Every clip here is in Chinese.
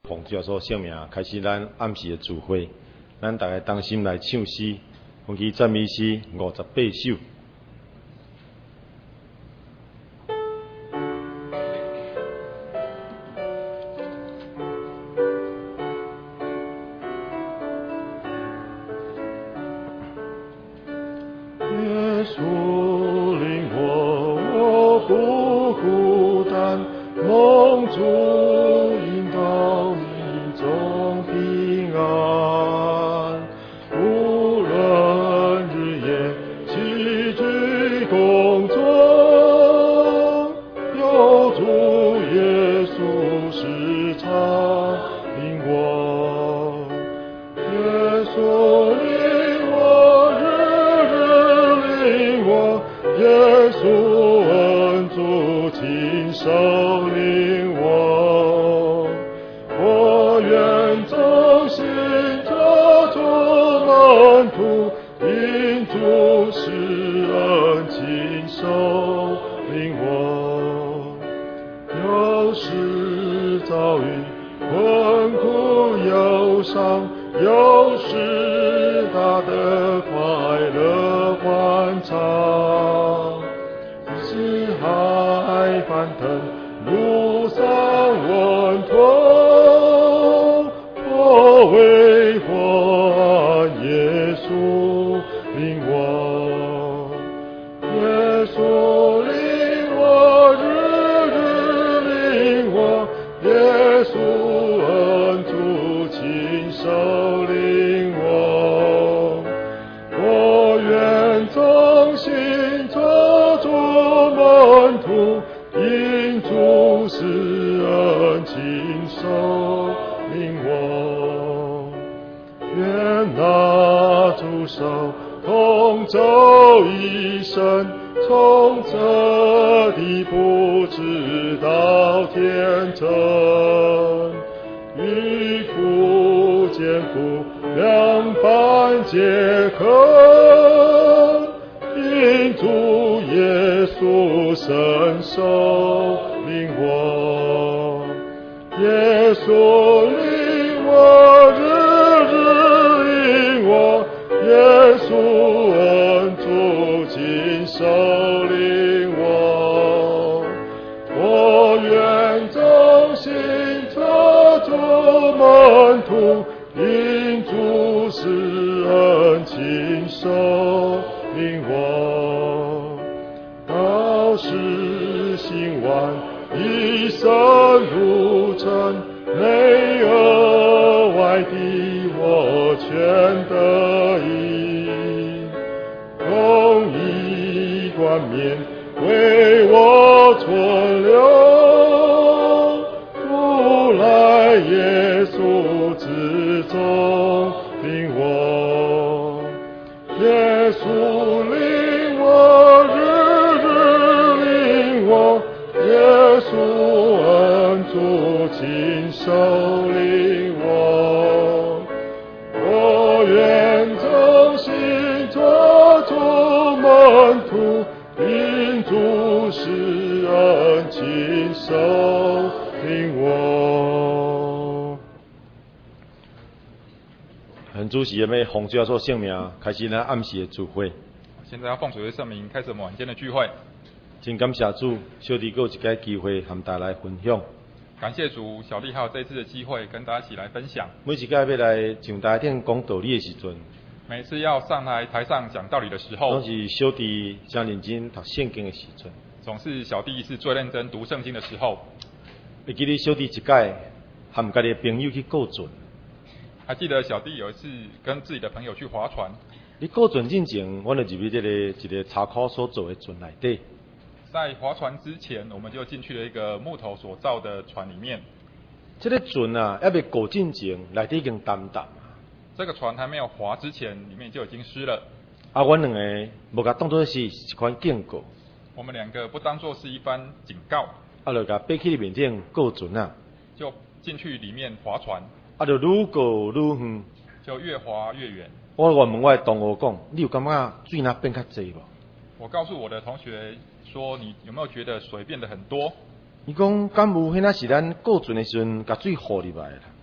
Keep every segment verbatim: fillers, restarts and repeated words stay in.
奉主耶稣圣名，开始咱暗时的聚会。咱大家同心来唱诗，奉其赞美诗五十八首。 耶稣领我，我不孤单，蒙主引导，你总平安。无论日夜崎岖工作，有主耶稣时常领我。耶稣领我，日日领我，耶稣恩主亲手领我。我愿忠心做主门徒，因主施恩亲手领我。有时遭遇困苦忧伤，有时大的快乐欢畅，是海翻腾，路上稳妥，我为还耶稣领我，耶稣领我，日日领我，耶稣恩主亲手领我。我愿忠心做主门徒，因主施恩亲手领我。愿拿主手，同走一生，从这地步直到天城。与苦艰苦两般皆可，因主耶稣伸手领我。耶稣领我，日日领我，耶稣恩主亲手领我。我愿忠心做主门徒，因主施恩亲手领我。道是行完一生路程，内而外的我全得益。公义冠冕为我存留，父来耶稣之中领我。耶稣领我，日日领我，耶稣恩主亲手领我。我愿忠心做主门徒，因主施恩亲手领我。 很主席要奉主耶稣圣名，开始咱暗时的聚会。 现在要奉主的圣名开始我们晚间的聚会。 真感谢主，小弟还有一个机会和大家来分享。 感谢主，小弟还有这一次的机会跟大家一起来分享。 每一届要来上台顶讲道理的时阵， 每次要上来台上讲道理的时候， 拢是小弟真认真读圣经的时阵。 总是小弟是最认真读圣经的时候。 会记得小弟一届和家己的朋友去过船， 还记得小弟有一次跟自己的朋友去划船。 你过船之前，我就入去这个一个茶烤所做的船内底。 在划船之前，我们就进去了一个木头所造的船里面。 这个船啊，还未过进前，内底已经淡淡。 这个船还没有划之前，里面就已经湿了。 啊，阮两个无甲当作是一款警告。 我们两个不当作是一番警告。 啊，就甲爬去里面顶过船啊。 就进去里面划船。 啊，就愈过愈远。 就越划越远。 我原问我的同学讲，你有感觉水若变较济无？ 我告诉我的同学说，你有没有觉得水变得很多？ 伊讲，敢有迄那是咱过船的时阵，甲水护入来啦？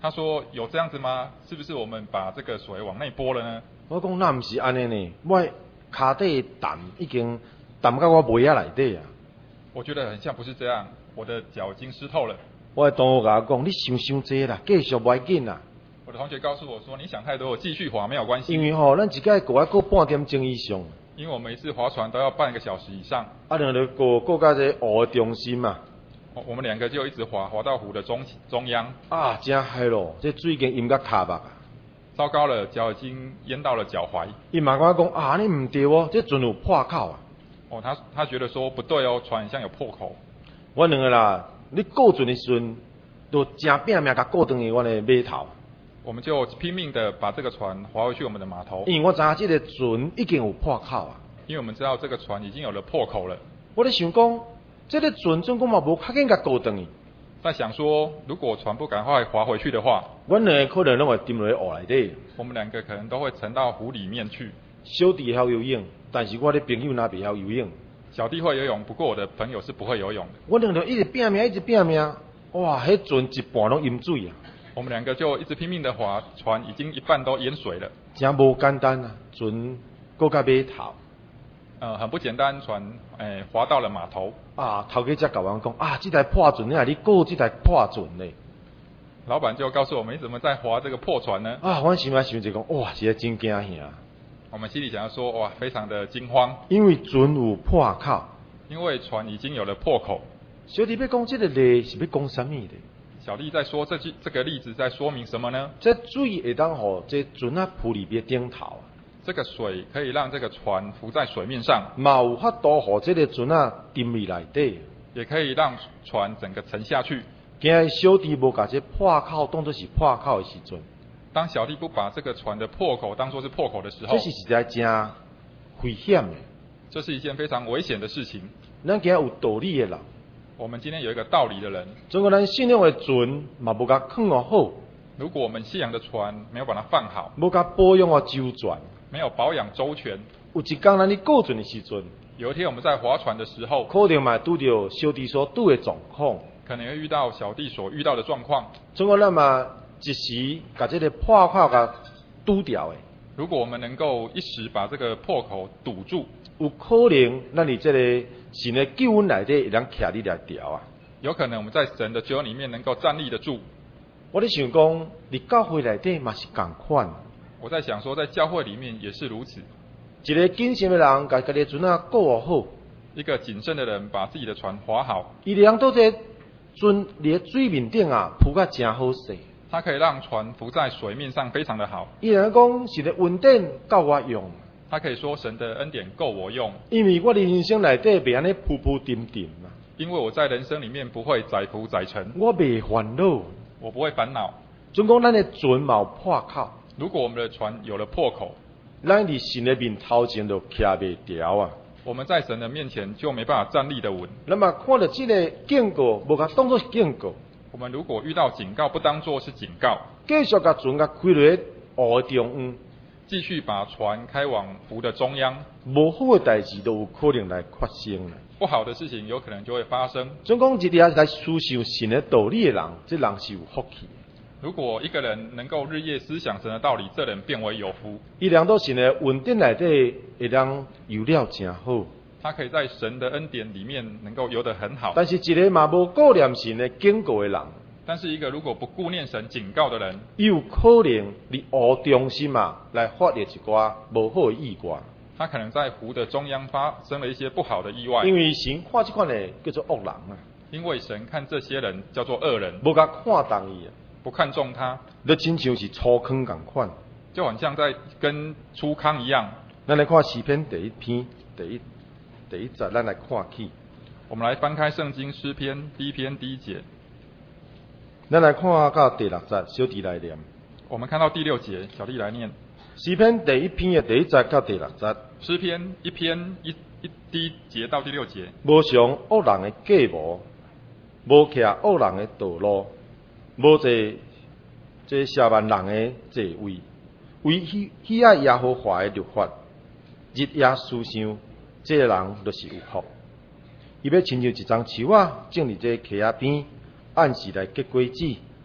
他说有这样子吗？是不是我们把这个水往内拨了呢？ 我讲那唔是安尼呢，我骹底淡已经淡到我尾仔内底啊。 我觉得很像不是这样，我的脚已经湿透了。 我的同学甲我讲，你想伤济啦，继续袂紧啦。 我的同学告诉我说，你想太多，我继续划没有关系。 因为吼，咱一届过要过半点钟以上， 因为我每一次划船都要半个小时以上。 啊，然后就过过到这湖的中心嘛。 我我们两个就一直划划到湖的中中央。 啊，真嗨咯！这水已经淹到骹目啊。 糟糕了，脚已经淹到了脚踝。 伊嘛跟我讲啊，你唔对哦，这船有破口啊。 哦，他他觉得说不对哦，船像有破口。 我两个啦，你过船的时阵，都真拼命甲过转去我的码头。 我们就拼命的把这个船划回去我们的码头。 因为我知影这个船已经有破口啊。 因为我们知道这个船已经有了破口了。 我咧想讲，这个船总共嘛无较紧甲过转去。 在想说，如果船不赶快划回去的话， 我两个可能拢会沉落去湖内底。 我们两个可能都会沉到湖里面去。 小弟会晓游泳，但是我的朋友哪袂晓游泳。 小弟会游泳，不过我的朋友是不会游泳的。 我两个一直拼命，一直拼命，哇，迄船一半拢淹水啊！ 我们两个就一直拼命的划，船已经一半都淹水了。 真无简单啊，船过到码头。 呃，很不简单，船诶划到了码头。 啊，头家才甲我讲啊，这台破船你啊，你过这台破船呢？ 老板就告诉我们，你怎么在划这个破船呢？ 啊，我心内想就讲，哇，这个真惊吓。 我们心里想要说，哇，非常的惊慌， 因为船有破口， 因为船已经有了破口。 小弟要讲这个例是要讲什么的？ 小弟在说这句这个例子在说明什么呢？ 这水会当互这船啊浮里边顶头， 这个水可以让这个船浮在水面上， 嘛有法度互这个船啊沉入内底， 也可以让船整个沉下去。 今日小弟无把这破口当作是破口的时阵， 当小弟不把这个船的破口当作是破口的时候， 这是一件真危险的。 这是一件非常危险的事情。 咱今日有道理的人， 我们今天有一个道理的人， 总共咱信仰的船嘛无甲放哦好， 如果我们信仰的船没有把它放好， 无甲保养哦周全， 没有保养周全， 有一天咱咧过船的时阵， 有一天我们在划船的时候， 可能嘛拄着小弟所拄的状况， 可能会遇到小弟所遇到的状况。 总共咱嘛一时甲这个破口甲堵掉的。 如果我们能够一时把这个破口堵住， 有可能咱伫这个神的救恩内底会当徛伫来条啊。 有可能我们在神的救恩里面能够站立得住。 我咧想讲，伫教会内底嘛是共款。 我在想说，在教会里面也是如此。 一个谨慎的人，甲家己船啊顾好。 一个谨慎的人，把自己的船划好。 伊会当倒这船伫咧水面顶啊，浮甲真好势。 它可以让船浮在水面上，非常的好。 伊会讲是咧稳定够我用。 他可以说神的恩典够我用， 因为我的人生内底袂安尼浮浮沉沉啊。 因为我在人生里面不会载浮载沉， 我袂烦恼， 我不会烦恼。 总讲咱的船嘛有破口， 如果我们的船有了破口， 咱伫神的面头前就徛袂牢啊。 我们在神的面前就没办法站立得稳。 那么看到这个警告，无甲当作是警告。 我们如果遇到警告，不当作是警告， 继续甲船甲开落湖的中央， 继续把船开往湖的中央， 无好的代志都有可能来发生啦。 不好的事情有可能就会发生。 总讲一日来思想神的道理的人，这人是有福气。 如果一个人能够日夜思想神的道理，这人变为有福。 伊量到神的稳定内底，会当游了真好。 他可以在神的恩典里面能够游得很好。 但是一个嘛无顾念神的警告的人， 但是一个如果不顾念神警告的人， 伊有可能伫湖中心嘛来发生一寡无好的意外。 他可能在湖的中央发生了一些不好的意外。 因为神看这款的叫做恶人啊， 因为神看这些人叫做恶人， 无甲看重伊啊， 不看重他， 就亲像是粗坑共款。 就很像在跟粗糠一样。 咱来看诗篇第一篇第一第一节，咱来看起。 我们来翻开圣经诗篇第一篇第一节， 咱来看到第六节，小弟来念。 我们看到第六节，小弟来念。 诗篇第一篇的第一节到第六节。 诗篇一篇一一第一节到第六节。 无上恶人的计谋，无徛恶人的道路，无坐这下万人的座位，为喜喜爱耶和华的律法，日夜思想，这个人就是有福。伊要亲像一张树啊，种伫这溪仔边，按时来结果子，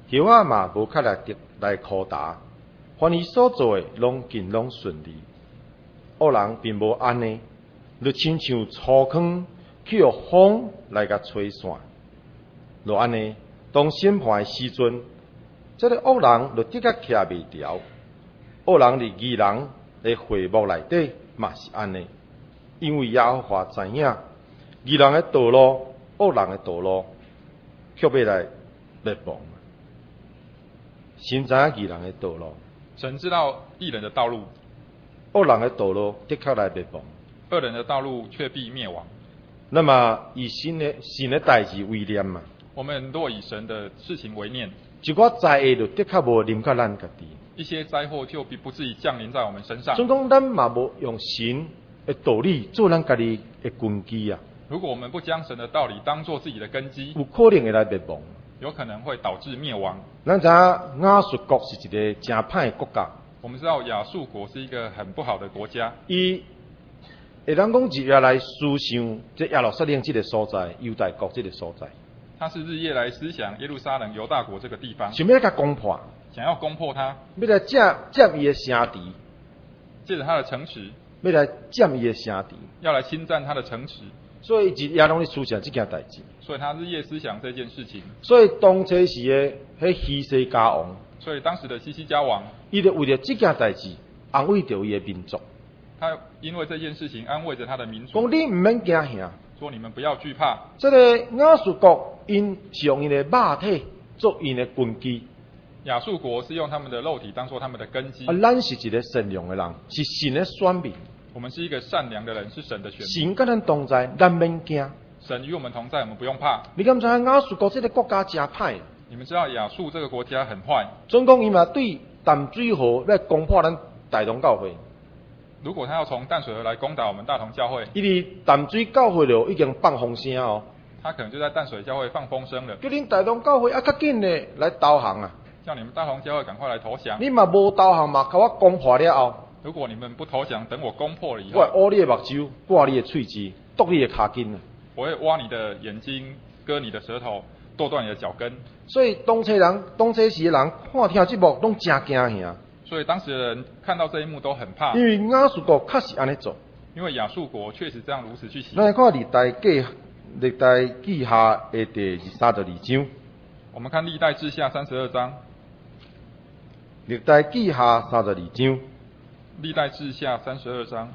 叶仔嘛无较来得来考答，凡伊所做诶，拢尽拢顺利。恶人并无安尼，就亲像粗糠去用风来甲吹散，就安尼，当审判诶时阵，这个恶人就的确徛袂牢。恶人伫义人诶会幕内底嘛是安尼，因为耶和华知影义人诶道路、恶人诶道路，却要来灭亡。神知影义人诶道路， 神知道义人的道路， 恶人诶道路的确来灭亡。 恶人的道路却必灭亡。 那么以神诶神诶代志为念嘛， 我们若以神的事情为念， 一寡灾祸就的确无临到咱家己。 一些灾祸就必不至于降临在我们身上。 所以讲，咱嘛无用神诶道理做咱家己诶根基啊， 如果我们不将神的道理当作自己的根基， 有可能会来灭亡。 有可能会导致灭亡。 咱知影亚述国是一个真歹诶国家， 我们知道亚述国是一个很不好的国家， 伊会当讲日夜来思想这耶路撒冷这个所在，犹大国这个所在， 他是日夜来思想耶路撒冷犹大国这个地方， 想要甲攻破， 想要攻破它， 要来占占伊诶城池， 借着他的城池， 要来占伊诶城池， 要来侵占他的城池， 所以日夜拢咧思想这件代志。 所以他日夜思想这件事情。 所以当初时诶，迄希西家王， 所以当时的西西家王， 伊就为了这件代志安慰着伊诶民族， 他因为这件事情安慰着他的民族， 讲你毋免惊吓。 说你们不要惧怕。 这个亚述国因是用因的肉体做因的根基， 亚述国是用他们的肉体当做他们的根基。 啊，咱是一个善良的人，是神的选民。 我们是一个善良的人，是神的选民。 神跟咱同在，咱免惊。 神与我们同在，我们不用怕。 你敢知影亚述国这个国家真歹？ 你们知道亚述这个国家很坏。 总讲伊嘛对淡水河来攻破咱大同教会。 如果他要从淡水河来攻打我们大同教会， 伊伫淡水教会了已经放风声哦， 他可能就在淡水教会放风声了， 叫恁大同教会啊较紧的来投降啊！ 叫你们大同教会赶快来投降。 你嘛无投降嘛，甲我攻破了后， 如果你们不投降，等我攻破了以我后， 会挖你的目睭，刮你的喙齿，剁你的骹筋啊！ 我会挖你的眼睛，割你的舌头，剁断你的脚跟。 所以当初人、当初时的人看听这幕，拢真惊吓。 所以当时的人看到这一幕都很怕， 因为亚述国确实安尼做。 因为亚述国确实这样如此去行。 咱来看历代记历代记下的第三十二章。 我们看历代志下三十二章。 历代记下三十二章。 历代志下三十二章。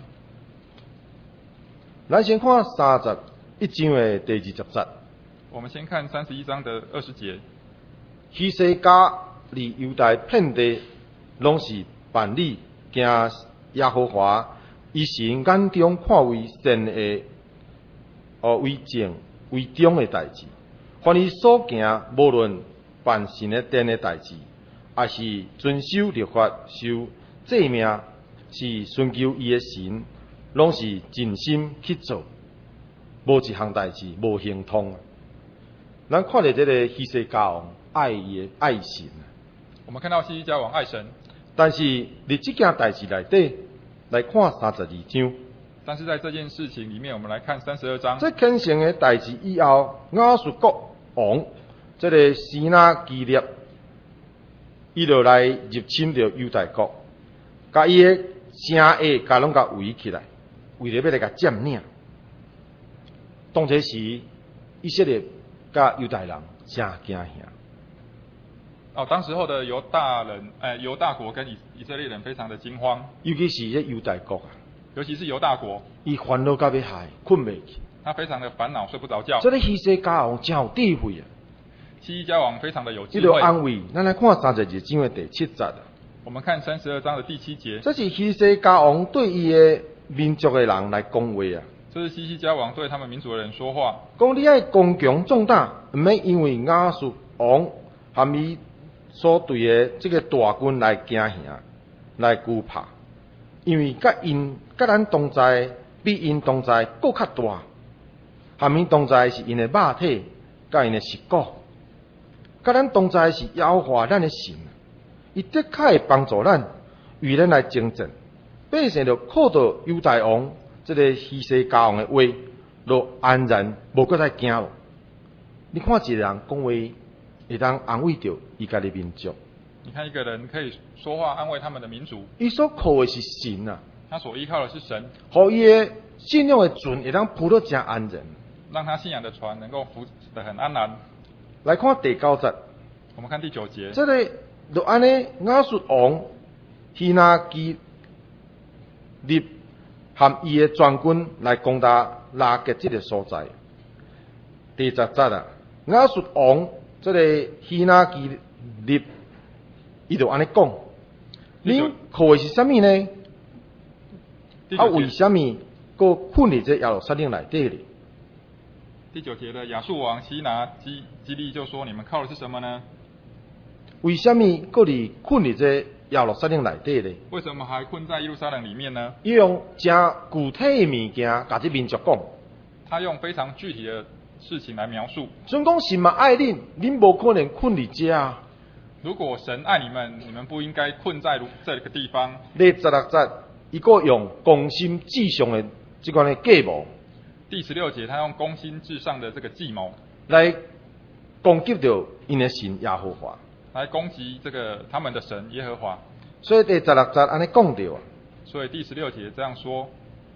咱先看三十一章的第二十节。 我们先看三十一章的二十节。 希西家离犹大遍地，拢是办理行耶和华伊神眼中看为善的，哦为正为忠的代志。凡伊所行，无论办神的殿的代志，也是遵守律法、受诫命，是寻求伊的神，拢是尽心去做，无一项代志无行通。咱看到这个希西家王爱伊的爱神， 我们看到西西家王爱神， 但是伫这件代志内底来看三十二章， 但是在这件事情里面，我们来看三十二章。 这虔诚的代志以后，亚述国王这个示拿基列，伊就来入侵着犹大国，甲伊的城下甲拢甲围起来，为了要来甲占领。当这时，以色列甲犹大人真惊吓。 哦，当时候的犹大人，呃，犹大国跟以以色列人非常的惊慌， 尤其是这犹大国啊， 尤其是犹大国， 伊烦恼到要害，困袂去。 他非常的烦恼，睡不着觉。 这个希西家王真有智慧啊！ 西西家王非常的有伊就智慧。 安慰，咱来看三十二章的第七节啊。 我们看三十二章的第七节， 这是希西家王对伊的民族的人来讲话啊。 这是西西家王对他们民族的人说话， 讲你爱刚强壮大，唔免因为亚述王含伊所对的这个大军来惊吓，来惧怕，因为甲因甲咱同在，比因同在更较大。含因同在是因的肉体，甲因的实骨，甲咱同在是耶和华咱的神，伊的确会帮助咱，与咱来征战。百姓就靠到犹大王这个希西家王的话，就安然无搁再惊咯。你看一个人讲话会当安慰到伊家己民族。 你看一个人可以说话安慰他们的民族， 伊所靠的是神啊， 他所依靠的是神， 互伊的信仰的船会当浮得真安然。 让他信仰的船能够浮得很安然。 来看第九节， 我们看第九节， 这个就安尼亚述王希那基立含伊的全军来攻打拉结这个所在。第十节啊，亚述王这个希那基立，伊就安尼讲：恁靠的是啥物呢？啊，为什么搁困伫这耶路撒冷内底呢？ 第九节的亚述王希拿基基利就说：“你们靠的是什么呢？ 为什么搁伫困伫这耶路撒冷内底呢？ 为什么还困在耶路撒冷里面呢？” 伊用真具体的物件，甲这民族讲。 他用非常具体的事情来描述。 准讲神嘛爱恁，恁无可能困伫这啊。 如果神爱你们，你们不应该困在这个地方。 第十六节，伊个用攻心至上的这款的计谋。 第十六节，他用攻心至上的这个计谋来攻击到因的神耶和华， 来攻击这个他们的神耶和华。 所以第十六节安尼讲到啊。 所以第十六节这样说：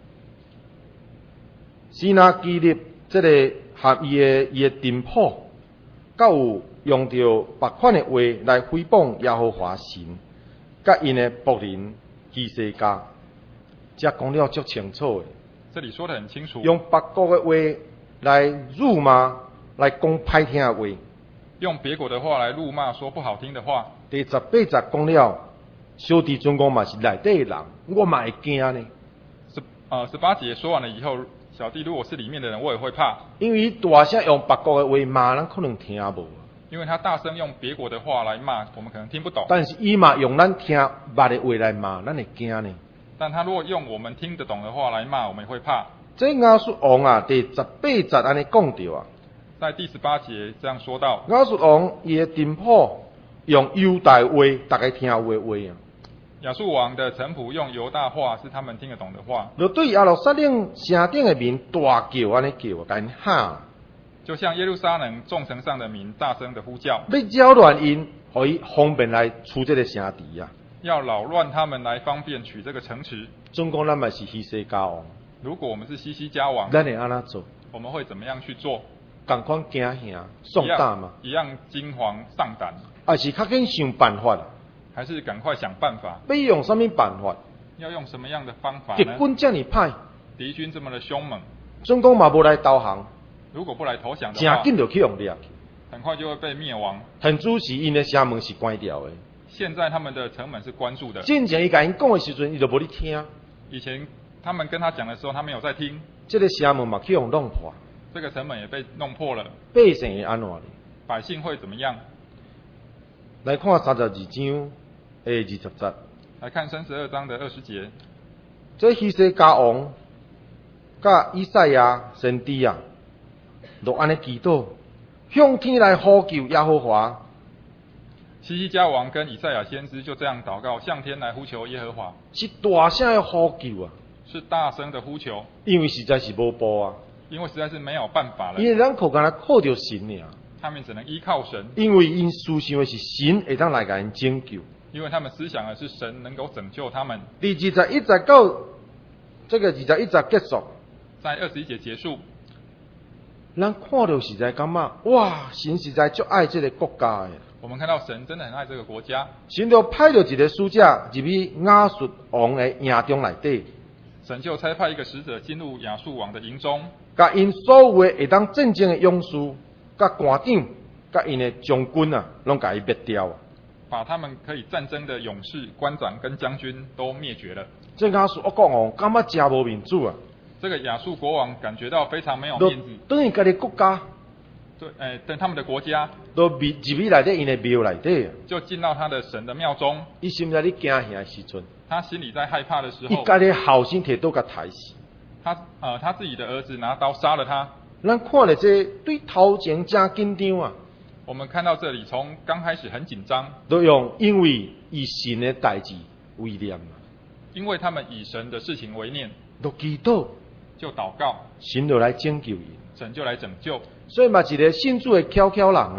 希那基立这个合伊的伊的店铺，甲有用到别款的话来诽谤耶和华神，甲因的仆人希西家，这讲了足清楚的。 这里说得很清楚， 用别国的话来辱骂，来讲歹听的话， 用别国的话来辱骂，说不好听的话。 第十八节讲了，小弟尊公嘛是内底的人，我嘛会惊呢。 十呃十八节说完了以后，小弟如果是里面的人，我也会怕， 因为大声用别国的话骂，咱可能听无。 因为他大声用别国的话来骂，我们可能听不懂。 但是伊嘛用咱听捌的话来骂，咱会惊呢。 但他如果用我们听得懂的话来骂，我们也会怕。 这亚述王啊，第十八节安尼讲到啊， 在第十八节这样说到， 亚述王伊的店铺用犹大话，大家听有的话啊。 亚述王的臣仆用犹大话是他们听得懂的话， 就对耶路撒冷城顶的民大叫安尼叫，甲因喊， 就像耶路撒冷众城上的民大声的呼叫， 要扰乱因，互伊方便来出这个城池啊。 要扰乱他们来方便取这个城池。 总讲咱嘛是希西家王， 如果我们是西西家王， 咱会安怎做？ 我们会怎么样去做？ 共款惊吓送胆嘛， 一样惊惶丧胆， 还是较紧想办法？ 还是赶快想办法？ 要用什么办法？ 要用什么样的方法敌呢？ 军这么歹， 敌军这么的凶猛， 总讲嘛无来投降， 如果不来投降的真话， 紧就去用掠去。 很快就会被灭亡。 很主是因的城门是关掉的， 现在他们的城门是关住的。 真正伊甲因讲的时阵，伊就无咧听。 以前他们跟他讲的时候，他没有在听。 这个城门嘛去用弄破， 这个城门也被弄破了， 百姓会安怎呢？ 百姓会怎么样？ 来看三十二章的二十节， 来看三十二章的二十节， 这希西家王甲以赛亚先知啊，就安尼祈祷，向天来呼求耶和华。 西西家王跟以赛亚先知就这样祷告，向天来呼求耶和华， 是大声的呼求啊， 是大声的呼求， 因为实在是无步啊， 因为实在是没有办法了， 因为咱靠干来靠着神尔， 他们只能依靠神， 因为因思想的是神会当来甲因拯救。 因为他们思想的是神能够拯救他们。 第二十一节到这个二十一节结束， 在二十一节结束， 咱看到实在感觉，哇，神实在足爱这个国家的。 我们看到神真的很爱这个国家， 神就派了一个使者入去亚述王的营中内底， 神就差派一个使者进入亚述王的营中， 甲因所有的会当战争的勇士、甲官长、甲因的将军啊，拢甲伊灭掉啊。 把他们可以战争的勇士、官长跟将军都灭绝了。 这亚述我讲哦，感觉真无民主啊！ 这个亚述国王感觉到非常没有都面子， 等于家己国家， 对，诶、等他们的国家都入入去内底因的庙内底啊。 就进到他的神的庙中， 伊心内咧惊吓的时阵， 他心里在害怕的时候， 伊家己后生摕刀甲刣死。 他呃他自己的儿子拿刀杀了他。 咱看了这对头前真紧张啊！ 我们看到这里，从刚开始很紧张， 都用因为以神的代志为念啊， 因为他们以神的事情为念， 都祈祷， 就祷告， 神就来拯救伊。 神就来拯救。 所以嘛，一个信主的巧巧人啊，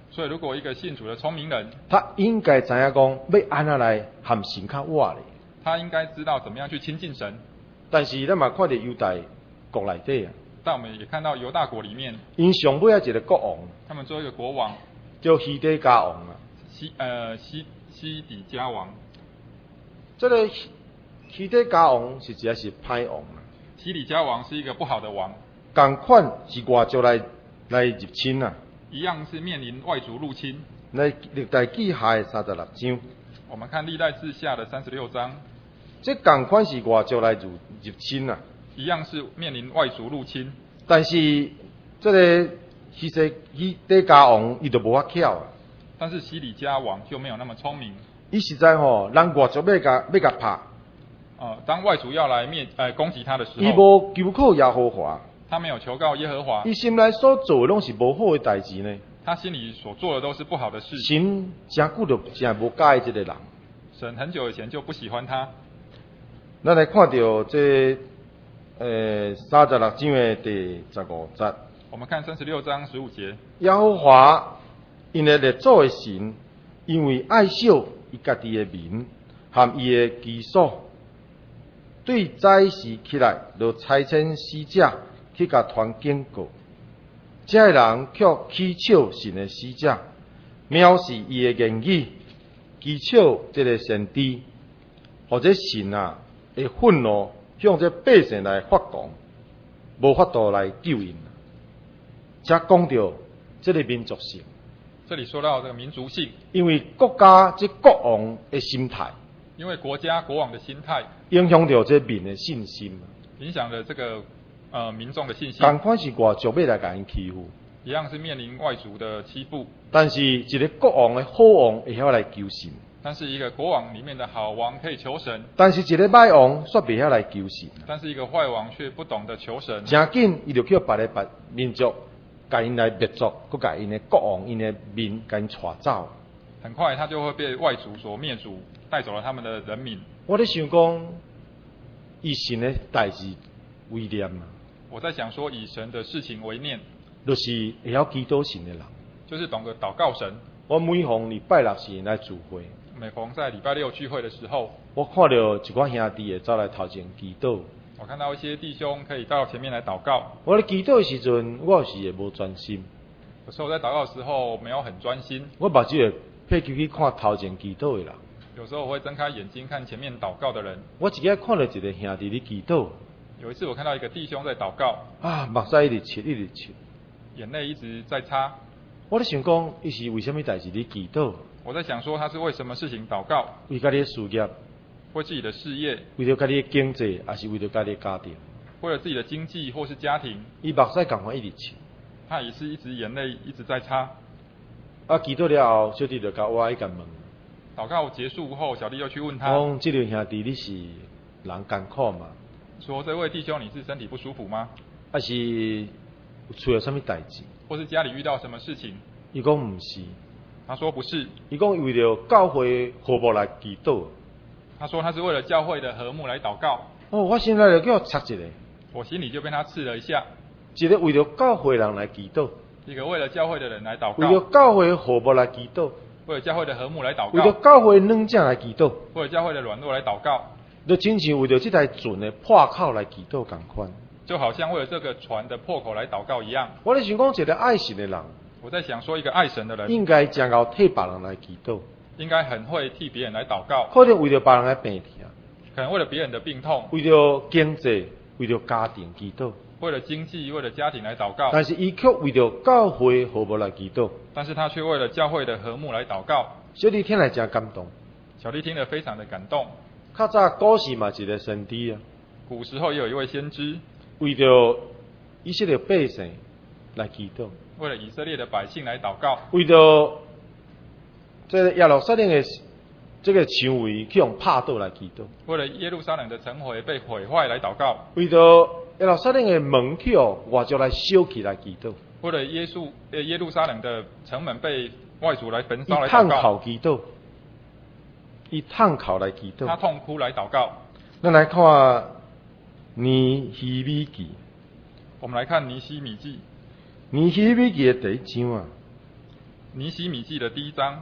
所以，如果一个信主的聪明人， 他应该知影讲要安怎来和神较活咧。 他应该知道怎么样去亲近神。 但是咱嘛看到犹大国内底啊， 但我们也看到犹大国里面， 因上尾啊一个国王他们做一个国王， 叫希底家王啊。 西呃西西底家王。 这个希底家王实际是歹王啊。 西底家王是一个不好的王， 同款是外族来来入侵啊。 一样是面临外族入侵。 来历代记下的三十六章， 我们看历代志下的三十六章， 这同款是外族来入入侵啊。 一样是面临外族入侵。但是这个其实希底家王伊就无法巧啊。 但是西底家王就没有那么聪明。 伊实在吼，人外族要甲要甲拍。 呃，当外族要来灭呃攻击他的时候， 伊无求靠耶和华。 他没有求告耶和华， 伊心内所做的拢是无好的代志呢。 他心里所做的都是不好的事。 神真久就真无介意这个人。 神很久以前就不喜欢他。 咱来看到这呃三十六章的第十五节。 我们看三十六章十五节。 耶和华因的列祖的神，因为爱惜伊家己的民和伊的居所，对早时起来就差遣使者去甲传警告。这个人却取笑神的使者，藐视伊的言语，讥笑这个先知，或者神啊会愤怒向这百姓来发狂，无法度来救因。才讲到这个民族性。 这里说到这个民族性， 因为国家这国王的心态， 因为国家国王的心态， 影响到这民的信心， 影响了这个呃民众的信心。 同款是外族要来甲因欺负， 一样是面临外族的欺负。 但是一个国王的好王会晓来求神， 但是一个国王里面的好王可以求神， 但是一个歹王却袂晓来求神。 但是一个坏王却不懂得求神， 真紧伊就叫别个别民族。甲因来灭族，佮甲因的国王、因的民，甲因带走。 很快，他就会被外族所灭族，带走了他们的人民。 我咧想讲，以神的代志为念啊。 我在想说，以神的事情为念， 就是会晓祈祷神的人， 就是懂得祷告神。 我每逢礼拜六是来聚会， 每逢在礼拜六聚会的时候， 我看到一寡兄弟会走来头前祈祷。 我看到一些弟兄可以到前面来祷告。 我咧祈祷的时阵，我有时也无专心。 有时候在祷告的时候没有很专心。 我目睭会撇去去看头前祈祷的人。 有时候我会睁开眼睛看前面祷告的人。 我自己看到一个兄弟咧祈祷。 有一次我看到一个弟兄在祷告。 啊，目屎一直切一直切， 眼泪一直在擦。 我咧想讲，伊是为什么代志咧祈祷？ 我在想说他是为什么事情祷告？ 为家己的事业。 为自己的事业， 为了家己的经济，还是为了家己的家庭？ 为了自己的经济或是家庭， 伊目屎赶快一直切， 他也是一直眼泪一直在擦。 啊，祈祷了后，小弟就甲我一甲问。 祷告结束后，小弟又去问他： 讲这位兄弟，你是人艰苦吗？ 说这位弟兄，你是身体不舒服吗？ 还是有出了什么代志？ 或是家里遇到什么事情？ 伊讲唔是。 他说不是。 伊讲为了教会和睦来祈祷。 他说他是为了教会的和睦来祷告。 哦，我现在就叫插一个。 我心里就被他刺了一下。 一个为了教会人来祈祷。 一个为了教会的人来祷告。 为了教会和睦来祈祷。 为了教会的和睦来祷告。 为了教会软弱来祈祷。 为了教会的软弱来祷告。 就亲像为了这台船的破口来祈祷同款。 就好像为了这个船的破口来祷告一样。 我咧想讲，一个爱神的人。 我在想说，一个爱神的人应该真够替别人来祈祷。 应该很会替别人来祷告， 可能为了别人的病痛， 可能为了别人的病痛， 为了经济，为了家庭祈祷， 为了经济，为了家庭来祷告。 但是伊却为了教会和睦来祈祷， 但是他却为了教会的和睦来祷告。 小弟听来真感动， 小弟听了非常的感动。 较早古时嘛，一个先知啊， 古时候也有一位先知， 为了以色列百姓来祈祷， 为了以色列的百姓来祷告， 为了这个耶路撒冷的这个墙围去用拍倒来祈祷， 为了耶路撒冷的城毁被毁坏来祷告， 为了耶路撒冷的门去用外族来烧起来祈祷， 为了耶稣呃耶路撒冷的城门被外族来焚烧来以叹祷告， 口祈祷，以叹口来祈祷， 他痛哭来祷告。 咱来看尼希米记， 我们来看尼希米记， 尼希米记的第一章啊， 尼希米记的第一章，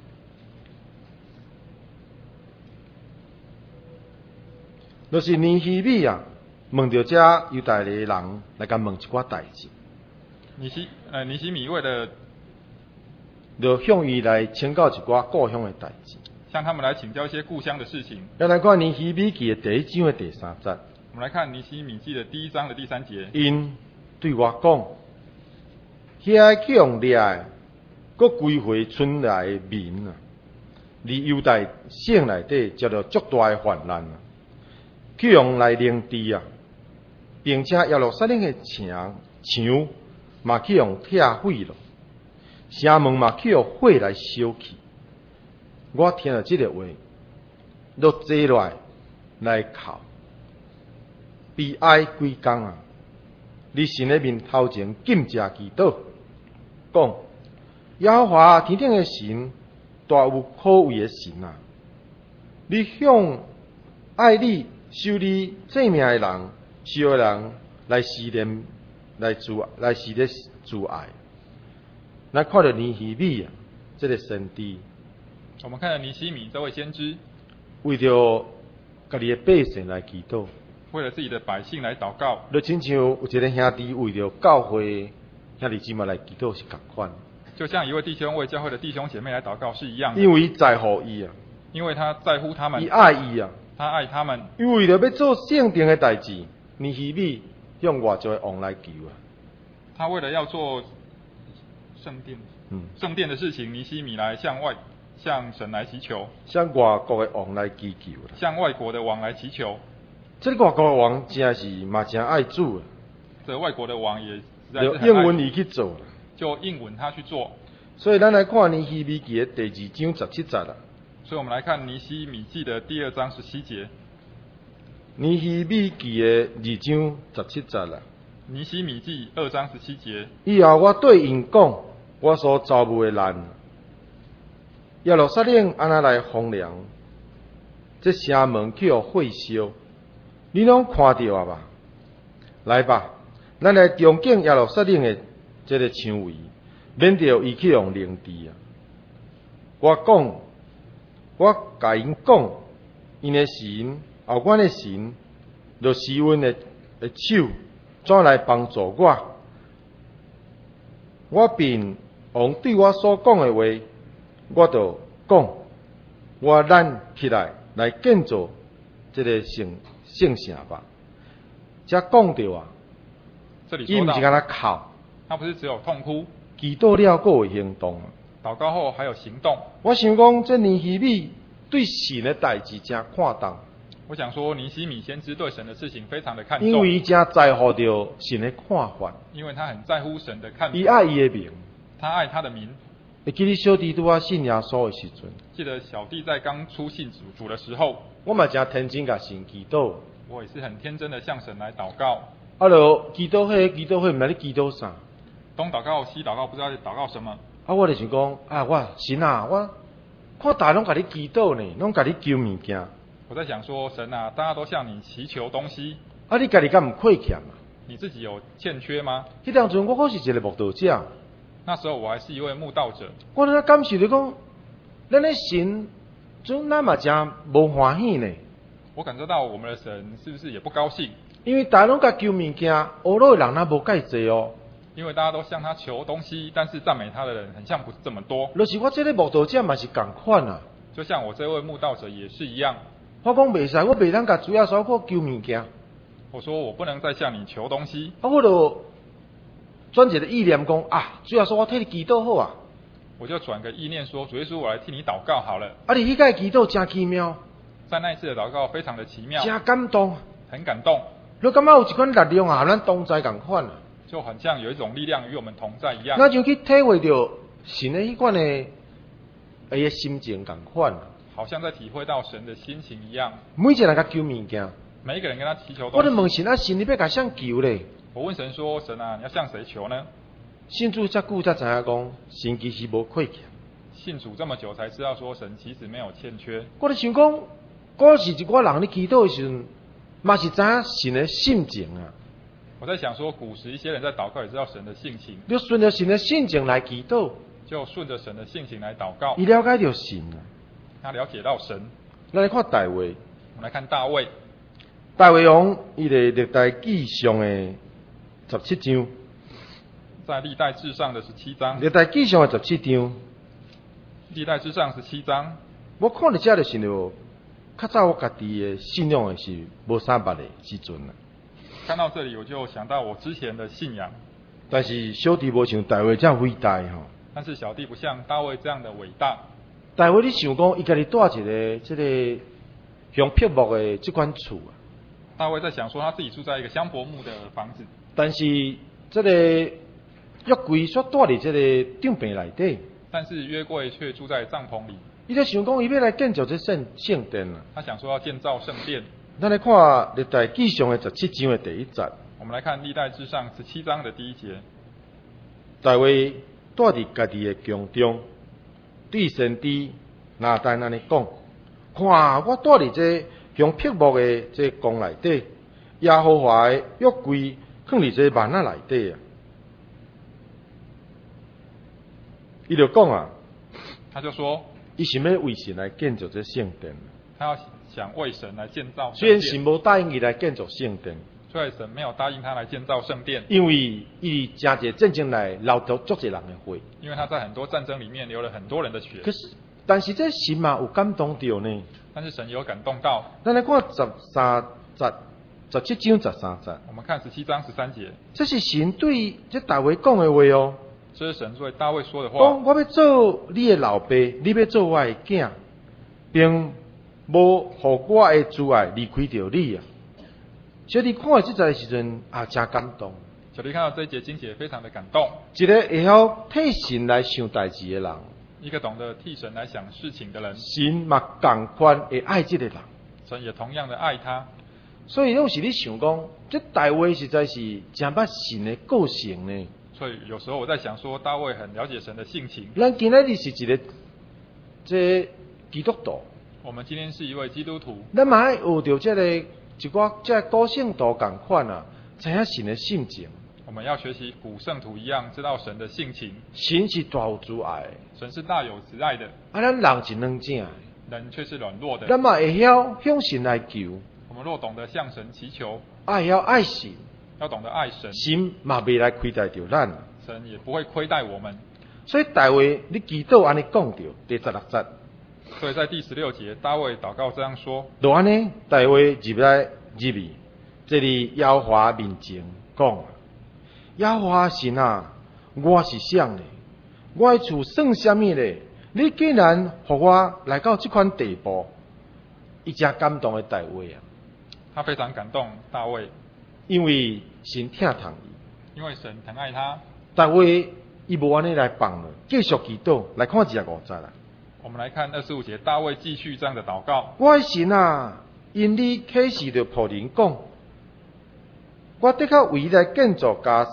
就是尼希米啊，问到这犹大的人来甲问一寡代志， 尼希呃尼希米为了就向伊来请教一寡故乡的代志。 向他们来请教一些故乡的事情。 咱来看尼希米记的第一章的第三节， 我们来看尼希米记的第一章的第三节。 因对我讲，遐去用掠的，搁归回村来的民啊，伫犹大省内底接到足大的患难啊，去用来凌治啊，并且耶路撒冷的墙墙嘛去用拆毁了，城门嘛去用火来烧去。我听到这个话，就坐落来来哭，悲哀归工啊！你神的面头前禁食祈祷，讲耶和华天顶的神，大有可畏的神啊！你向爱你、受你性命的人、受的人来思念、来自来是咧自爱。咱看到尼希米啊，这个先知。 我们看到尼希米这位先知， 为着家己的百姓来祈祷， 为了自己的百姓来祷告， 就亲像有一个兄弟为着教会兄弟姊妹来祈祷是同款。 就像一位弟兄为教会的弟兄姐妹来祷告是一样的。 因为在乎伊啊， 因为他在乎他们， 伊爱伊啊， 他爱他们。 因为着要做圣殿的代志，尼希米向外族的王来求啊。 他为了要做圣殿， 嗯， 圣殿的事情，尼希米来向外。向神来祈求， 向外国的王来祈求啦， 向外国的王来祈求。 这个外国的王真是嘛真爱主啊， 这外国的王也实在就是很爱应允伊去做啦， 就应允他去做。 所以咱来看尼希米记的第二章十七节啦。 所以我们来看尼希米记的第二章十七节。 尼希米记的二章十七节啦。 尼希米记二章十七节。 以后我对因讲，我所遭遇的难。耶路撒冷安那来荒凉，这城门去互火烧，你拢看到啊吧？来吧，咱来重建耶路撒冷的这个墙围，免得伊去用凌治啊！我讲，我甲因讲，因的神，后阮的神，就施恩的的手，怎来帮助我？我便王对我所讲的话。我就讲，我咱起来来建造这个圣圣城吧。才讲到啊， 这里说到， 伊毋是干那哭， 他不是只有痛哭， 祈祷了还有行动。 祷告后还有行动。我想讲，这尼希米对神的代志真看重。 我想说，尼希米先知对神的事情非常的看重， 因为伊真在乎着神的看法， 因为他很在乎神的看法， 伊爱伊的名， 他爱他的名。 会记得小弟拄啊信耶稣的时阵， 记得小弟在刚出信主主的时候， 我嘛真天真甲神祈祷， 我也是很天真的向神来祷告。 啊，就祈祷迄祈祷迄，毋知你祈祷啥？ 东祷告西祷告，不知道在祷告什么。 啊，我就想讲，啊，我神啊，我看大家拢甲你祈祷呢，拢甲你求物件。 我在想说，神啊，大家都向你祈求东西， 啊，你家己敢毋亏欠啊？ 你自己有欠缺吗？ 迄当阵我可是一个牧道者。 那时候我还是一位慕道者， 我咧感受着讲，咱的神，总咱嘛真无欢喜呢。 我感受到我们的神是不是也不高兴？ 因为大家拢甲求物件，学路的人那无介济哦。 因为大家都向他求东西，但是赞美他的人很像不是这么多。 就是我这个牧道者嘛是共款啊。 就像我这位慕道者也是一样。 我讲袂使，我袂当甲主要所靠求物件。 我说我不能再向你求东西。 啊，我就转一个意念讲啊，主要说我替你祈祷好啊。 我就转个意念说，主耶稣，我来替你祷告好了。 啊，你迄个祈祷真奇妙。 在那一次的祷告非常的奇妙。 真感动。 很感动。 你感觉有一款力量啊，咱同在共款啊。 就很像有一种力量与我们同在一样。 那就去体会到神的迄款的伊的心情共款啊。 好像在体会到神的心情一样。 每一个人甲求物件。 每一个人跟他祈求东西。 我就问神啊，神你要甲谁求咧？ 我问神说：“神啊，你要向谁求呢？” 信主遮久才知影讲，神其实无亏欠。 信主这么久才知道说，神其实没有欠缺。 我就想讲，嗰是一寡人咧祈祷的时阵，嘛是知影神的性情啊。 我在想说，古时一些人在祷告也知道神的性情。 你顺着神的性情来祈祷， 就顺着神的性情来祷告。 伊了解到神啊。 他了解到神。 咱来看大卫。 我们来看大卫。 大卫王伊的历代记上的十七章。 在历代志上的十七章。 历代记上的十七章。 历代志上十七章。 我看到这就是了，较早我家己的信仰的是无啥捌的时阵啦。 看到这里，我就想到我之前的信仰。 但是小弟无像大卫这样伟大吼。 但是小弟不像大卫这样的伟大。 大卫，你想讲伊家己住一个这个香柏木的这款厝啊？ 大卫在想说他自己住在一个香柏木的房子。 但是这个约柜却住伫这个帐篷内底。 但是约柜却住在帐篷里。 伊在想讲，伊要来建造这圣圣殿啊。 他想说要建造圣殿。 咱来看历代记上的十七章的第一节。 我们来看历代志上十七章的第一节。 大卫住伫家己的宫中，对先知拿单安尼讲：看我住伫这香柏木的这宫内底，耶和华的约柜放伫这幔仔内底啊。伊就讲啊， 他就说， 伊想要为神来建造这圣殿。 他要想为神来建造圣殿。 虽然神无答应伊来建造圣殿， 虽然神没有答应他来建造圣殿， 因为伊真侪战争来流到足侪人的血， 因为他在很多战争里面流了很多人的血。 可是，但是这神嘛有感动到呢。 但是神有感动到。 咱来看十三节，十七章十三节。 我们看十七章十三节。 这是神对这大卫讲的话哦。 这是神对大卫说的话。 讲我要做你的老爸，你要做我的囝，并无互我的阻碍离开掉你啊！小弟看到这节的时阵啊，真感动。 小弟看到这一节经节非常的感动。 一个会晓替神来想代志的人， 一个懂得替神来想事情的人， 神嘛同款会爱这个人， 神也同样的爱他。 所以有时你想讲，这大卫实在是真捌神的个性呢。 所以有时候我在想说，大卫很了解神的性情。 咱今仔日是一个这基督徒， 我们今天是一位基督徒， 咱嘛爱学着这个一寡这个圣徒同款啊，知影神的性情。 我们要学习古圣徒一样，知道神的性情。 神是大有慈爱， 神是大有慈爱的。 啊，咱人是软正的， 人却是软弱的。 咱嘛会晓向神来求。 我们若懂得向神祈求， 爱要爱神。 要懂得爱神， 神嘛未来亏待着咱， 神也不会亏待我们。 所以大卫，你祈祷安尼讲着第十六节。 所以在第十六节，大卫祷告这样说： 就安尼，大卫入来入去，这里耶和华面前讲：耶和华神啊，我是谁呢？我的厝算什么呢？你竟然互我来到这款地步，伊真感动的大卫啊！ 他非常感动大卫。 因为神疼痛伊， 因为神疼爱他。 大卫伊无安尼来放了，继续祈祷。来看二十五节啦。 我们来看二十五节，大卫继续这样的祷告： 我的神啊，因你启示着仆人讲，我的确为来建造家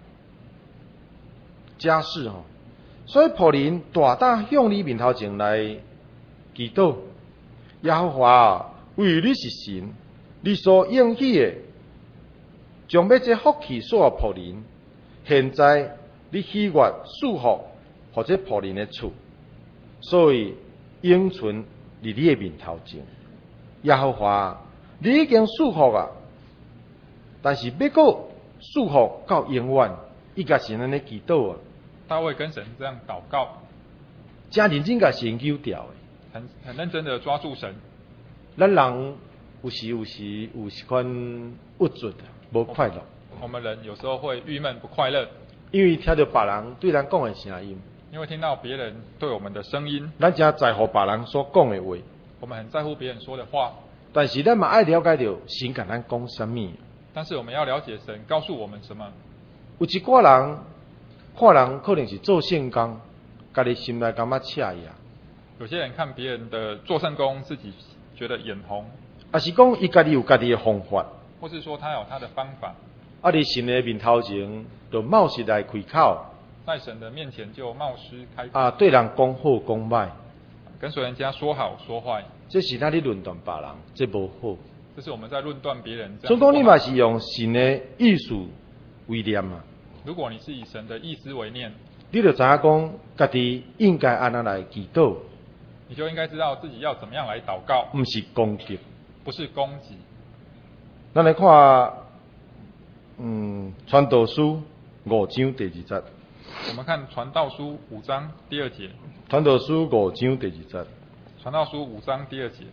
家室吼，所以仆人大胆向你面头前来祈祷。耶和华啊，为你是神，你所应许的。将要这福气所有仆人，现在你喜悦祝福或者仆人的厝，所以永存伫你的面头前。耶和华，你已经祝福啊，但是要搁祝福到永远，伊甲神安尼祈祷啊。 大卫跟神这样祷告， 真认真甲神求调的， 很很认真的抓住神。 咱人有时有时有一款郁卒啊。无快乐， 我们人有时候会郁闷不快乐， 因为听到别人对咱讲的声音， 因为听到别人对我们的声音， 咱真在乎别人所讲的话， 我们很在乎别人说的话。 但是咱嘛爱了解到神甲咱讲什么。 但是我们要了解神告诉我们什么。 有一寡人看人可能是做圣工，家己心内感觉惬意啊。 有些人看别人的做圣工，自己觉得眼红， 啊是讲伊家己有家己的方法。 或是说他有他的方法， 啊！伫神的面头前，就冒失来开口， 在神的面前就冒失开口啊，对人讲好讲歹， 跟随人家说好说坏， 这是咱咧论断别人，这无好。 这是我们在论断别人。 所以讲，你嘛是用神的意思为念啊。 如果你是以神的意思为念， 你就知影讲，家己应该安怎来祈祷， 你就应该知道自己要怎么样来祷告， 毋是攻击。 不是攻击。 咱来看，嗯，《传道书》五章第二节。 我们看《传道书》五章第二节，《 传道书》五章第二节。《 传道书》五章第二节，《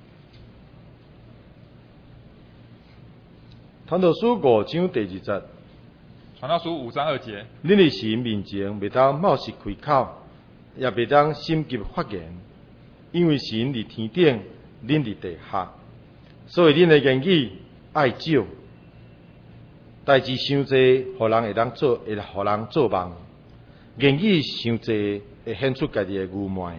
传道书》五章第二节。《 传道书》五章二节， 恁伫神面前袂当冒失开口，也袂当心急发言，因为神伫天顶，恁伫地下，所以恁的言语爱少，代志伤济，互人会当做，会互人做梦。言语伤济，会显出家己的愚昧。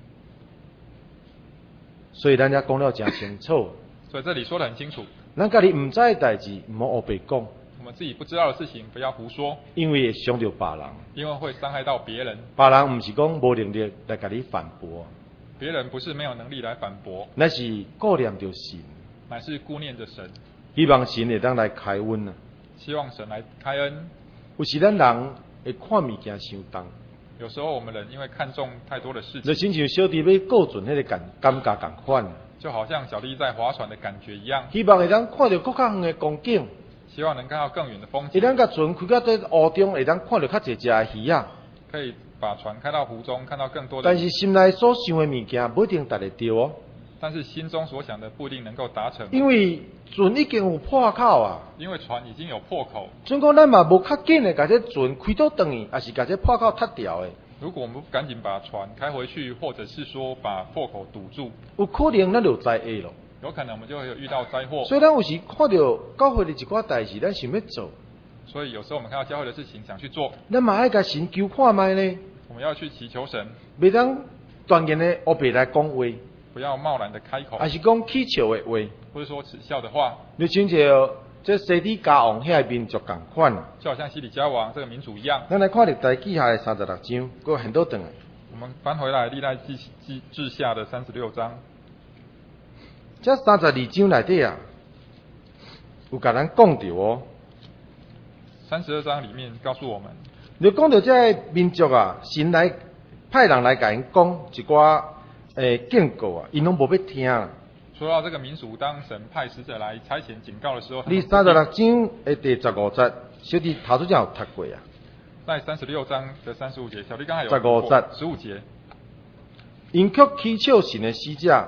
所以咱遮讲了真清楚。 所以这里说得很清楚， 咱家己毋知的代志，毋好黑白讲， 我们自己不知道的事情不要胡说， 因为会伤到别人。 因为会伤害到别人。 别人毋是讲无能力来甲你反驳， 别人不是没有能力来反驳， 乃是顾念着神， 乃是顾念着神， 希望神会当来开恩啊。 希望神来开恩。 有时咱人会看物件伤重， 有时候我们人因为看重太多的事就情， 亲像小弟要过准迄个感感觉共款， 就好像小弟在划船的感觉一样， 希望会当看到更较远的光景， 希望能看到更远的风会景， 当甲船开到这湖中，会当看到较侪只的鱼啊。 可以把船开到湖中，看到更多的但鱼。 是心内所想的物件，不一定达得到哦， 但是心中所想的不一定能够达成， 因为船已经有破口啊。 因为船已经有破口。 准讲咱嘛无较紧的，甲这船开倒转去，还是甲这破口踢掉的。 如果我们不赶紧把船开回去，或者是说把破口堵住， 有可能咱就灾厄咯。 有可能我们就会有遇到灾祸。 所以咱有时看到教会的一寡代志，咱想要做， 所以有时候我们看到教会的事情想去做， 咱嘛爱甲神求看卖呢， 我们要去祈求神， 袂当断言的黑白来讲话， 不要贸然的开口， 还是讲起笑的话， 或者说耻笑的话， 你亲像这西底家王遐民族共款啊。 就好像西底家王这个民主一样。 咱来看历代记下的三十六章，过很多段来。 我们翻回来历代记记志下的三十六章， 这三十二章内底啊，有甲咱讲到哦。 三十二章里面告诉我们， 你讲到这个民族啊，神来派人来甲因讲一寡诶警告啊，因拢无要听啦。 说到这个民俗，当神派使者来差遣警告的时候， 你三十六章的第十五节，小弟头拄则有读过啊。 在三十六章的三十五节，小弟刚才有十五节十五节， 因却取笑神的使者，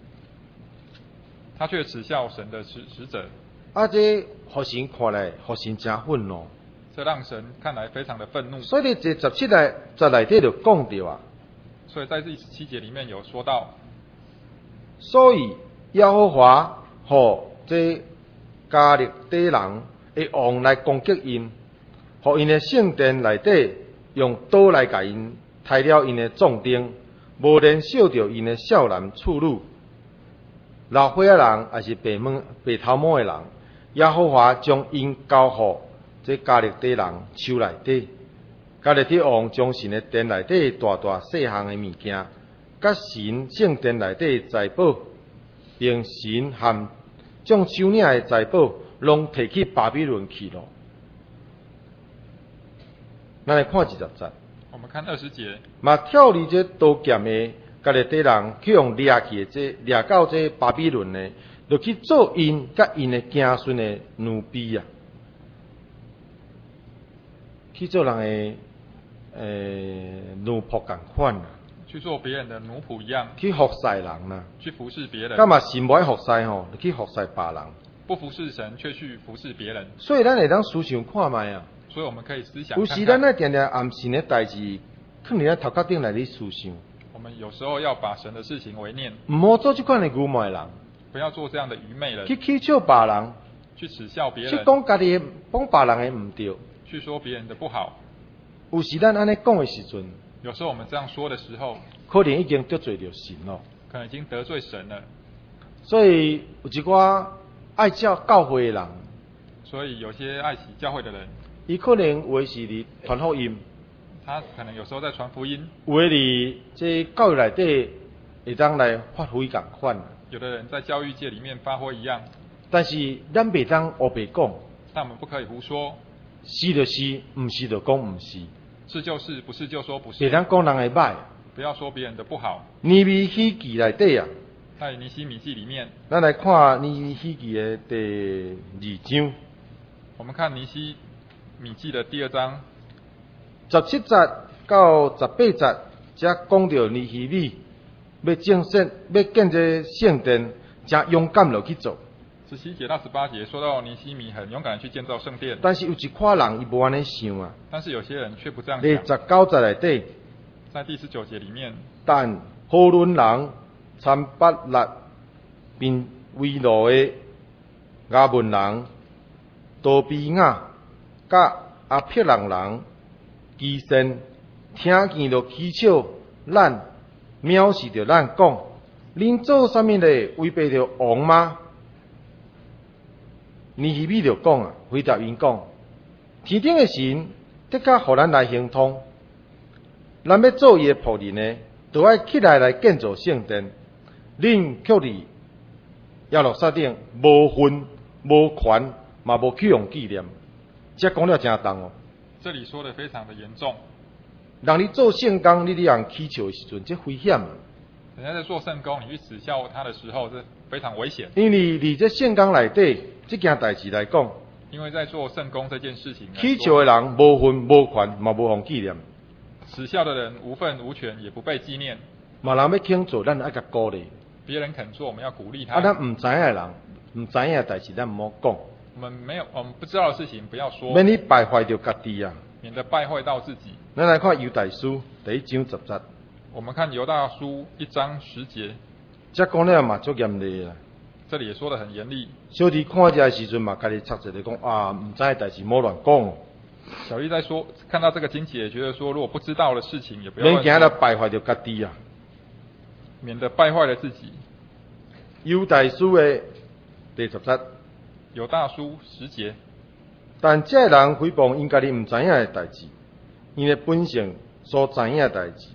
他却耻笑神的使使者， 啊，这互神看来，互神真愤怒。 这让神看来非常的愤怒。 所以这十七内节内底就讲到啊， 所以在这十七节里面有说到， 所以耶和华互这加勒底人会王来攻击因，互因的圣殿内底用刀来甲因杀了因的壮丁，无连烧着因的少男处女。老岁仔人还是白毛白头毛的人，耶和华将因交互这加勒底人手内底。加勒底王将神的殿内底大大细项的物件，甲神圣殿内底财宝，并神含将手领的财宝，拢摕去巴比伦去了。咱来看二十节， 我们看二十节， 嘛跳离这刀剑的加勒底人，去用掠去的这掠到这巴比伦呢，就去做因甲因的子孙的奴婢啊，去做人的诶奴仆共款啊， 去做别人的奴仆一样， 去服侍人啊， 去服侍别人。 干嘛神无爱服侍吼，就去服侍别人。 不服侍神，却去服侍别人。 所以咱会当思想看卖啊， 所以我们可以思想有看看， 时咱咧定定暗神的代志，放伫咱头壳顶来咧思想， 我们有时候要把神的事情为念， 毋好做即款的愚昧人， 不要做这样的愚昧人， 去取笑别人， 去耻笑别去人， 讲家己的讲别人的毋对。 去说别人的不好。 有时咱安尼讲的时阵， 有时候我们这样说的时候， 可能已经得罪着神咯。 可能已经得罪神了。 所以有一寡爱教教会的人， 所以有些爱惜教会的人， 伊可能有的是伫传福音， 他可能有时候在传福音， 有的伫这教育内底会当来发挥共款。 有的人在教育界里面发挥一样， 但是咱袂当黑白讲， 但我们不可以胡说， 是就是，毋是就讲毋是。 是就是，不是就说不袂是， 当讲人的歹。 不要说别人的不好。 尼米希记内底啊， 在尼希米记里面， 咱来看尼米希记的第二章， 我们看尼希米记的第二章十七节到十八节，才讲到尼希米要建圣，要建这圣殿，真勇敢落去做。 十七节到十八节说到尼希米很勇敢的去建造圣殿， 但是有一块人伊无安尼想啊。 但是有些人却不这样第想。 十九节内底， 在第十九节里面， 但好伦人参巴勒并围罗的亚门人多比亚甲阿撇人人基神听见就起笑，咱藐视着咱讲，恁做啥物咧？违背着王吗？尼希米就讲啊，回答因讲，天顶的神的确互咱来行通，咱要做伊的仆人呢，就爱起来来建造圣殿。恁却伫耶路撒冷无分无权，嘛无去用纪念，这讲了真重哦。 这里说的非常的严重。 人你做圣工，你咧人祈求的时阵，这危险啊！ 人家在做圣工，你去耻笑他的时候，这非常危险。 因为伫这圣工内底，这件代志来讲， 因为在做圣工这件事情， 祈求的人无分无权，嘛无互纪念。 耻笑的人无份无权，也不被纪念。 嘛人要肯做，咱爱甲鼓励。 别人肯做，我们要鼓励他。 啊，咱唔知影的人，唔知影的代志，咱唔好讲。 我们没有，我们不知道的事情不要说， 免你败坏着家己啊！ 免得败坏到自己。 咱来看犹大书第一章十节。 我们看犹大书一章十节， 这讲了嘛足严厉啊！ 这里也说得很严厉。 小弟看这时阵嘛，家己插一个讲啊，唔知的代志莫乱讲。 小弟在说，看到这个经节，觉得说，如果不知道的事情，也不要免惊了败坏着家己啊， 免得败坏了自己。 犹大书的第十节， 犹大书十节。 但这人诽谤因家己唔知影的代志，因的本性所知影的代志，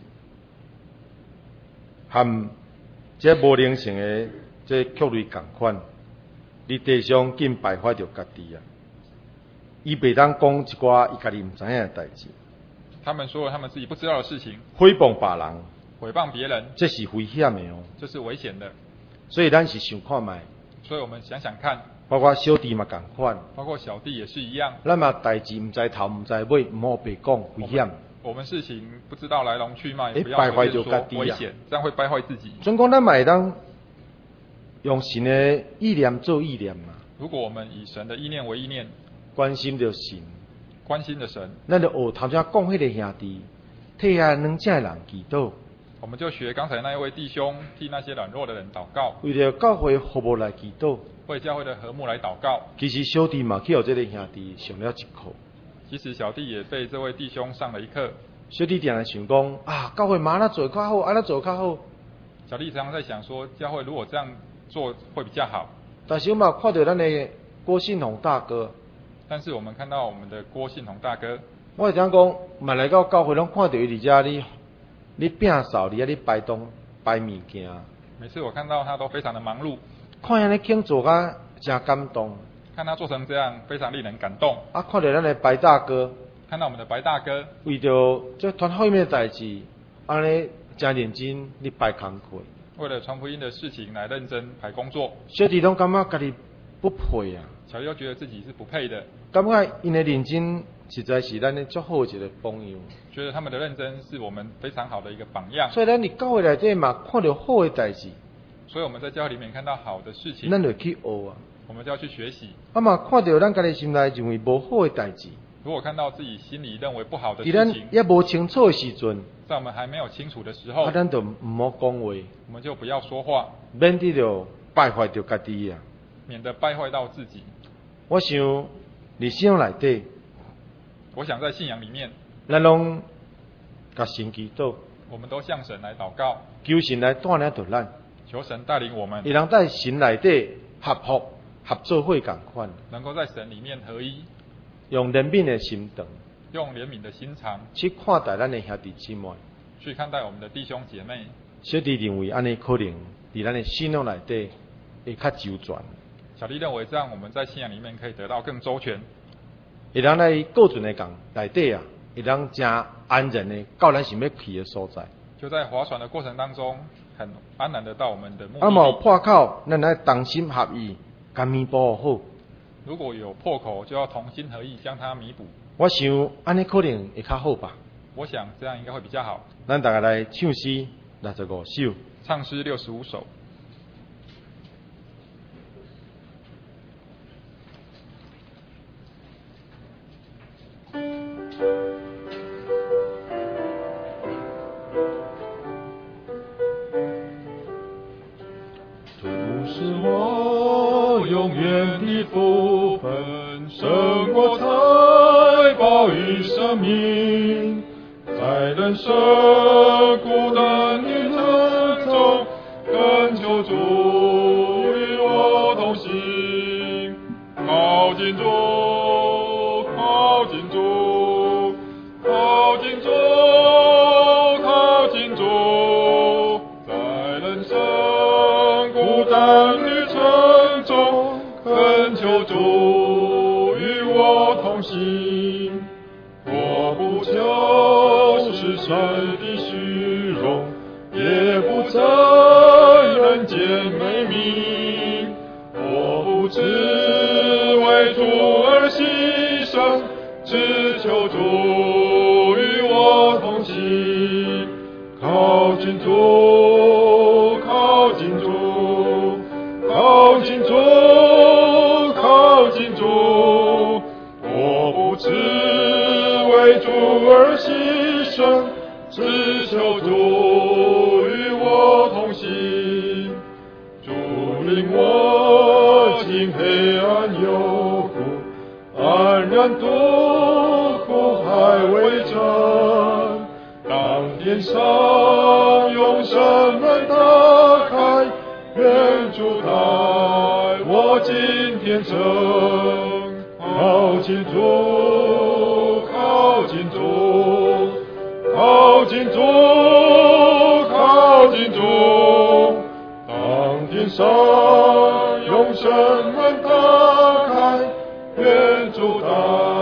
和这无灵性的这曲类共款，伫地上竟败坏着家己啊！伊袂当讲一寡伊家己唔知影的代志。 他们说了他们自己不知道的事情， 诽谤别人， 诽谤别人， 这是危险的哦， 这是危险的。 所以咱是想看卖， 所以我们想想看， 包括小弟嘛共款， 包括小弟也是一样。 咱嘛代志唔知头唔知尾，唔好白讲，危险。 我们事情不知道来龙去脉， 会不要败坏随便说， 到家己啊危险，这样会败坏自己。 总讲咱嘛会当用神的意念做意念嘛， 如果我们以神的意念为意念， 关心着神， 关心的神， 咱就学头先讲迄个兄弟，替遐两只人祈祷， 我们就学刚才那一位弟兄，替那些软弱的人祷告， 为了教会服务来祈祷。 为教会的和睦来祷告。 其实小弟嘛去互这个兄弟上了一课， 其实小弟也被这位弟兄上了一课。 小弟定来想讲啊，教会嘛安怎做较好，安怎做较好。 小弟常常在想说，教会如果这样做会比较好。 但是我嘛看到咱的郭信宏大哥， 但是我们看到我们的郭信宏大哥， 我会讲讲，嘛来到教会拢看到伊伫遮咧，咧摒扫，伫遐咧摆东摆物件。 每次我看到他都非常的忙碌， 看安尼庆做甲真感动。 看他做成这样，非常令人感动。 啊，看到咱的白大哥， 看到我们的白大哥， 为着这团后面的代志，安尼真认真咧摆工课。 为了传福音的事情来认真排工作。 小弟拢感觉家己不配啊， 小弟都觉得自己是不配的， 感觉因的认真实在是咱的最好的一个榜样。 觉得他们的认真是我们非常好的一个榜样。 所以咱伫教会内底嘛，看到好的代志， 所以我们在教会里面看到好的事情， 咱就去学啊。 我们就要去学习。 啊嘛，看到咱家己心内认为无好的代志， 如果看到自己心里认为不好的伫咱事情， 也无清楚的时阵， 在我们还没有清楚的时候， 啊，咱就唔好讲话， 我们就不要说话， 免得着败坏着家己啊。 免得败坏到自己。 我想，伫信仰内底， 我想在信仰里面， 咱拢甲神祈祷， 我们都向神来祷告， 求神来带领着咱， 求神带领我们， 会能在神内底合福合作伙共款， 能够在神里面合一， 用怜悯的心肠用怜悯的心肠去看待咱的兄弟姊妹。 去看待我们的弟兄姐妹。 小弟认为安尼可能伫咱的信仰内底会较周全， 小弟认为这样我们在信仰里面可以得到更周全， 会能来过存的讲内底啊， 会当真安然的到咱想要去的所在。 就在划船的过程当中，很安然的到我们的目的啊，嘛有地。 破口，咱来同心合意，甘咪保护好。 如果有破口，就要同心合意将它弥补。 我想安尼可能会较好吧。 我想这样应该会比较好。 咱大家来唱诗六十五首。 唱诗六十五首。 主是我永远的福分，胜过财宝与生命。在人生孤单旅程中，恳求主与我同行。靠近主，靠近主，靠近主，靠近主，在人生孤单旅程中，恳求主与我同行。我不求世上的虚荣，也不憎人间美名。我不只为主而牺牲，只求主与我同行。靠近主，靠近主，靠近主，靠近主。我不只为主而牺牲，只求主与我同行。主领我经黑暗幽谷，安然渡苦海为证。当天上永生门打开，愿主带我进天城。靠近主，靠近主，靠近主，靠近主。当天上永生门打开，愿主带